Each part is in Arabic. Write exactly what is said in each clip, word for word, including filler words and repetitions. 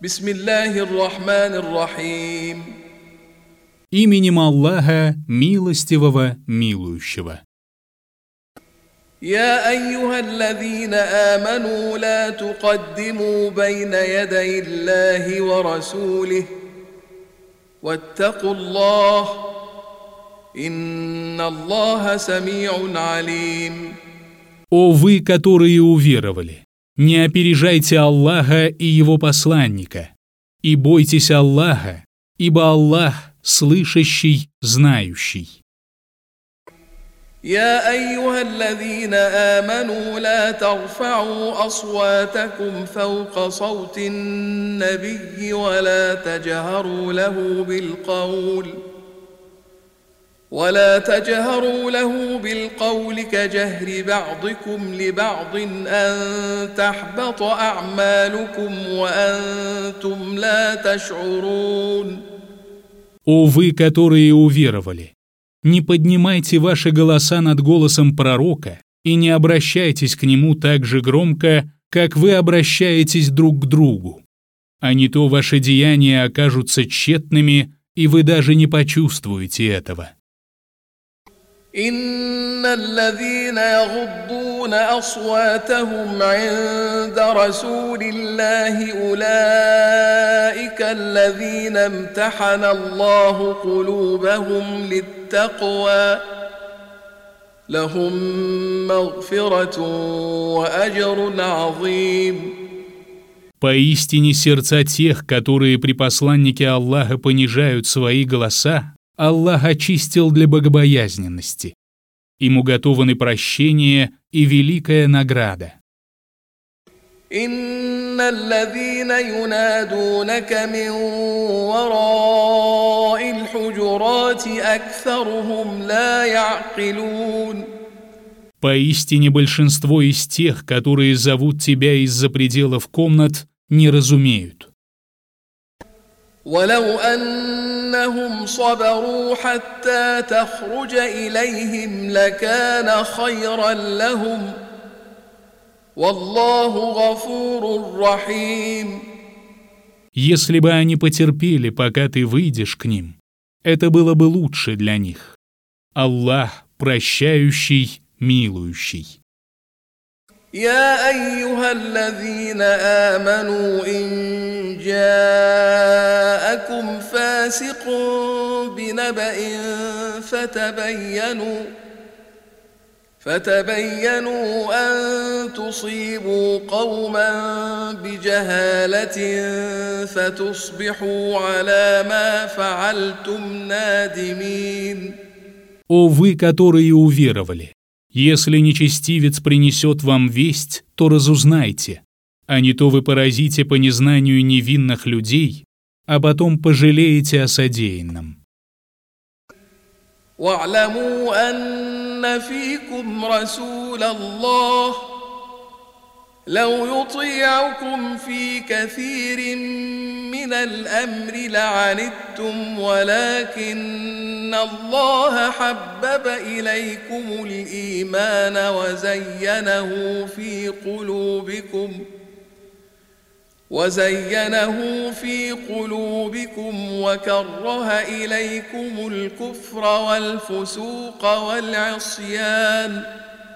بسم الله الرحمن الرحيم. Именем Аллаха, милостивого, милующего. يا أيها الذين آمنوا لا تقدموا بين يدي الله ورسوله واتقوا الله إن الله سميع عليم. О вы, которые уверовали, не опережайте Аллаха и Его посланника, и бойтесь Аллаха, ибо Аллах слышащий, знающий. يا أيها الذين آمنوا لا ترفعوا أصواتكم فوق صوت النبي ولا تجهروا له بالقول ولا تجهروا له بالقول كجهر بعضكم لبعض أن تحبط أعمالكم وأنتم لا تشعرون. О вы, которые уверовали, не поднимайте ваши голоса над голосом пророка и не обращайтесь к нему так же громко, как вы обращаетесь друг к другу, а не то ваши деяния окажутся тщетными, и вы даже не почувствуете этого. إن الذين يغضون أصواتهم عند رسول الله أولئك الذين امتحن الله قلوبهم للتقوى لهم مغفرة وأجر عظيم. Поистине сердца тех, которые при посланнике Аллаха понижают свои голоса, Аллах очистил для богобоязненности. Им уготованы прощение и великая награда. إن الذين ينادونك من وراء الحجرات أكثرهم لا يعقلون. Поистине большинство из тех, которые зовут тебя из-за пределов комнат, не разумеют. ولو أنهم صبروا حتى تخرج إليهم لكان خيرا لهم والله غفور رحيم. Если бы они потерпели, пока ты выйдешь к ним, это было бы лучше для них. Аллах прощающий, милующий. يا أيها الذين آمنوا إن جاءكم فاسق بنبأ فتبينوا فتبينوا أن تصيبوا قوما بجهالة فتصبحوا على ما فعلتم نادمين. О вы, которые уверовали! Если нечестивец принесет вам весть, то разузнайте, а не то вы поразите по незнанию невинных людей, а потом пожалеете о содеянном. واعلموا أن فيكم رسول الله لو يطيعكم في كثير من الأمر لعنتم ولكن الله حبب إليكم الإيمان وزينه في قلوبكم وزينه في قلوبكم وكره إليكم الكفر والفسوق والعصيان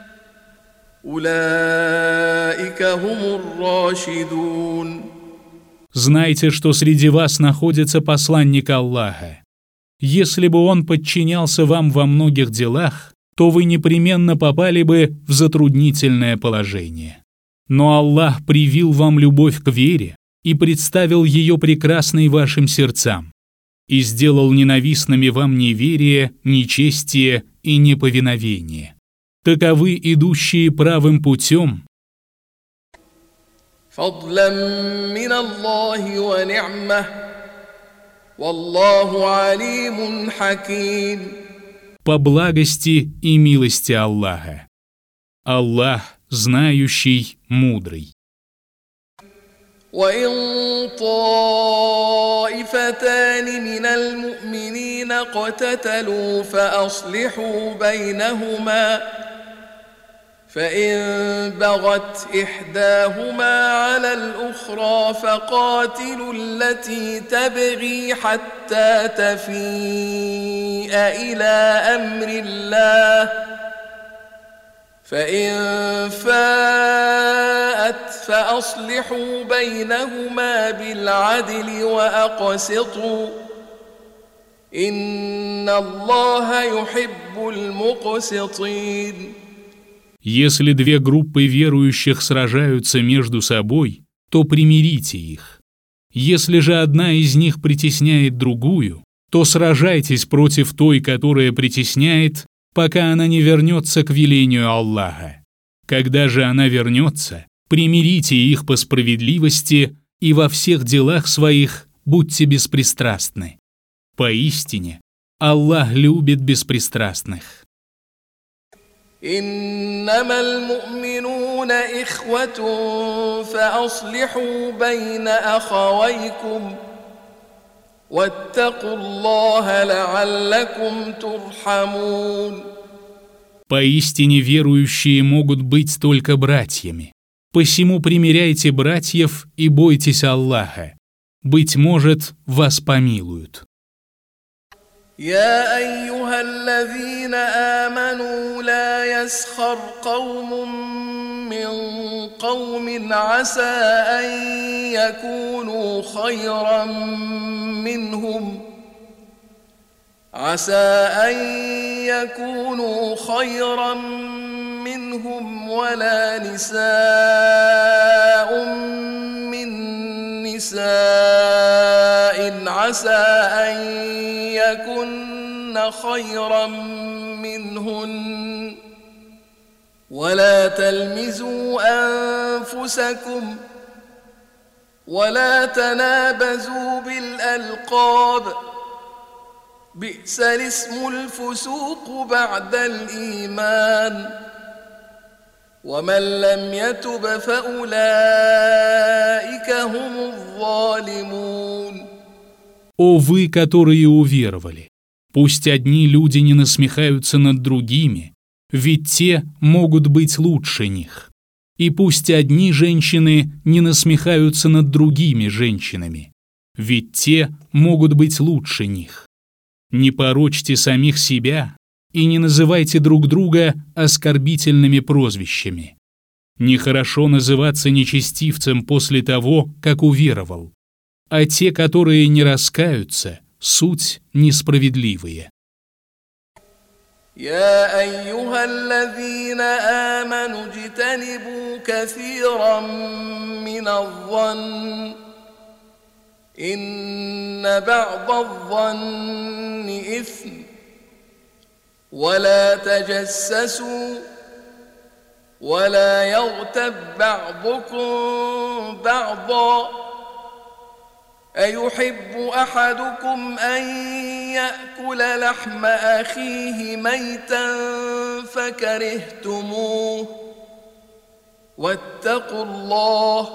أولئك هم الراشدون. Знайте, что среди вас находится посланник Аллаха. Если бы он подчинялся вам во многих делах, то вы непременно попали бы в затруднительное положение. Но Аллах привил вам любовь к вере и представил ее прекрасной вашим сердцам, и сделал ненавистными вам неверие, нечестие и неповиновение. Таковы идущие правым путем. فضلا من الله ونعمة والله عليم حكيم. По благости и милости Аллаха. Аллах знающий, мудрый. وإن طائفتان من المؤمنين اقتتلوا فأصلحوا بينهما فإن بغت إحداهما على الأخرى فقاتلوا التي تبغي حتى تفيء إلى أمر الله فإن فاءت فأصلحوا بينهما بالعدل وأقسطوا إن الله يحب المقسطين. Если две группы верующих сражаются между собой, то примирите их. Если же одна из них притесняет другую, то сражайтесь против той, которая притесняет, пока она не вернется к велению Аллаха. Когда же она вернется, примирите их по справедливости и во всех делах своих будьте беспристрастны. Поистине, Аллах любит беспристрастных. إنما المؤمنون إخوة فأصلحوا بين أخويكم واتقوا الله لعلكم ترحمون. Поистине верующие могут быть только братьями. Посему примиряйте братьев и бойтесь Аллаха. Быть может, вас помилуют. يا أيها الذين آمنوا لا يسخر قوم من قوم عسى أن يكونوا خيرا منهم عسى أن يكونوا خيرا منهم ولا نساء من نساء عسى أن يكن خيرا منهن ولا تلمزوا أنفسكم ولا تنابزوا بالألقاب بئس الاسم الفسوق بعد الإيمان ومن لم يتب فأولئك هم الظالمون. О вы, которые уверовали! Пусть одни люди не насмехаются над другими, ведь те могут быть лучше них. И пусть одни женщины не насмехаются над другими женщинами, ведь те могут быть лучше них. Не порочьте самих себя и не называйте друг друга оскорбительными прозвищами. Нехорошо называться нечестивцем после того, как уверовал. А те, которые не раскаются, суть несправедливые. يا أيها الذين آمنوا اجتنبوا كثيرا من الظن إن بعض الظن إثم ولا تجسسوا ولا يغتب بعضكم بعضا أيحب أحدكم أن يأكل لحم أخيه ميتا فكرهتموه واتقوا الله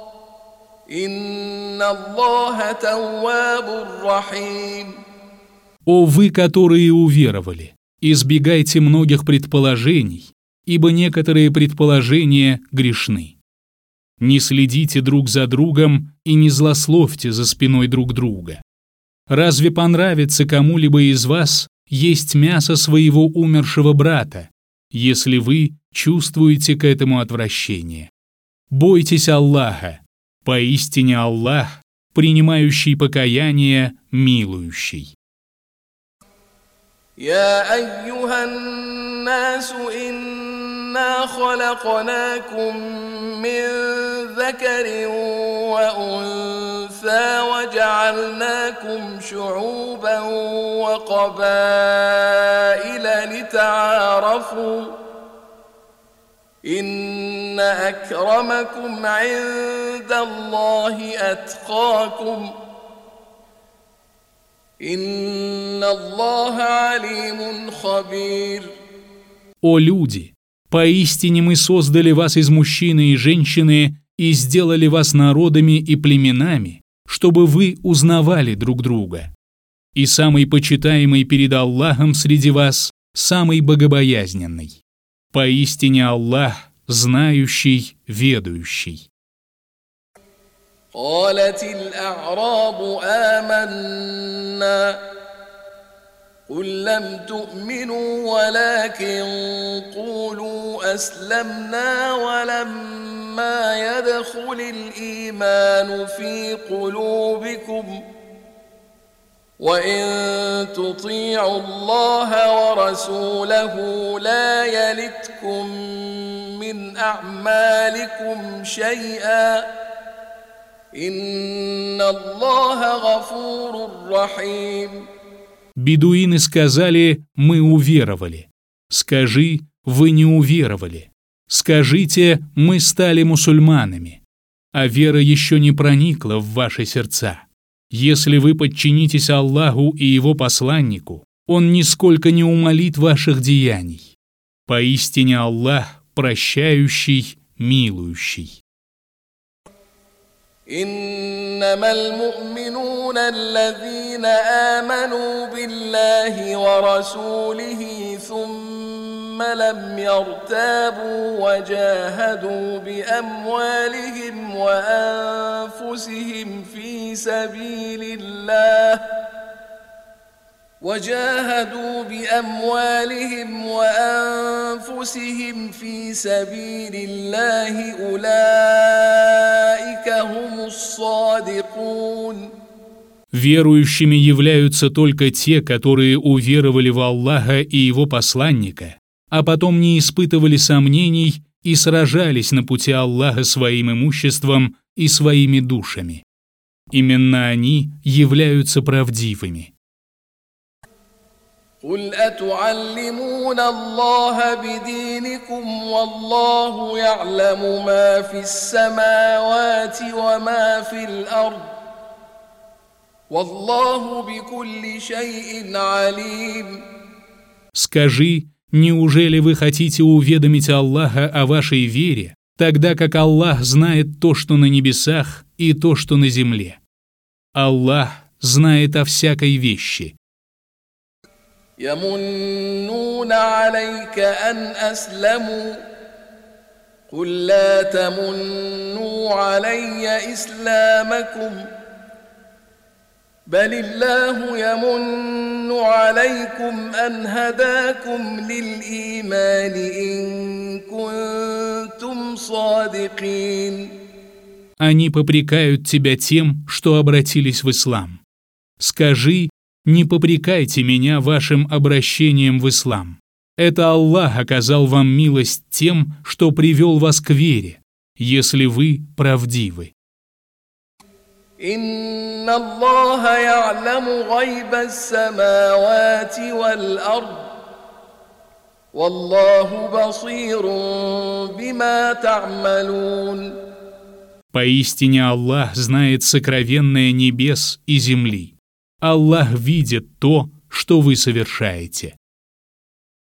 إن الله تواب رحيم. О вы, которые уверовали, избегайте многих предположений, ибо некоторые предположения грешны. Не следите друг за другом и не злословьте за спиной друг друга. Разве понравится кому-либо из вас есть мясо своего умершего брата, если вы чувствуете к этому отвращение? Бойтесь Аллаха, поистине Аллах, принимающий покаяние, милующий. يا أيها الناس إنا خلقناكم من ذكر وأنثى وجعلناكم شعوبا وقبائل لتعارفوا إن أكرمكم عند الله أتقاكم إن الله عليم خبير. О люди! Поистине мы создали вас из мужчины и женщины и сделали вас народами и племенами, чтобы вы узнавали друг друга. И самый почитаемый перед Аллахом среди вас, самый богобоязненный. Поистине Аллах знающий, ведающий. قالت الأعراب آمنا قل لم تؤمنوا ولكن قولوا أسلمنا ولما يدخل الإيمان في قلوبكم وإن تطيعوا الله ورسوله لا يلتكم من أعمالكم شيئا إن الله غفور رحيم. Бедуины сказали: «Мы уверовали». Скажи: «Вы не уверовали». Скажите: «Мы стали мусульманами». А вера еще не проникла в ваши сердца. Если вы подчинитесь Аллаху и Его посланнику, Он нисколько не умалит ваших деяний. Поистине Аллах прощающий, милующий. إنما المؤمنون الذين آمنوا بالله ورسوله ثم لم يرتابوا وجاهدوا بأموالهم وأنفسهم في سبيل الله وجاهدوا بأموالهم وأنفسهم في سبيل الله أولئك هم الصادقون. Верующими являются только те, которые уверовали в Аллаха и Его посланника, а потом не испытывали сомнений и сражались на пути Аллаха своим имуществом и своими душами. Именно они являются правдивыми. قل أتعلمون الله بدينكم والله يعلم ما في السماوات وما في الأرض والله بكل شيء عليم. Скажи: неужели вы хотите уведомить Аллаха о вашей вере, тогда как Аллах знает то, что на небесах, и то, что на земле? Аллах знает о всякой вещи. يمنون عليك أن أسلموا قل لا تمنوا علي إسلامكم بل الله يمن عليكم أن هداكم للإيمان إن كنتم صادقين. Они попрекают тебя тем, что обратились в ислам. Скажи: не попрекайте меня вашим обращением в ислам. Это Аллах оказал вам милость тем, что привел вас к вере, если вы правдивы. إن الله يعلم غيب السماوات والأرض والله بصير بما تعملون. Поистине Аллах знает сокровенное небес и земли. Аллах видит то, что вы совершаете.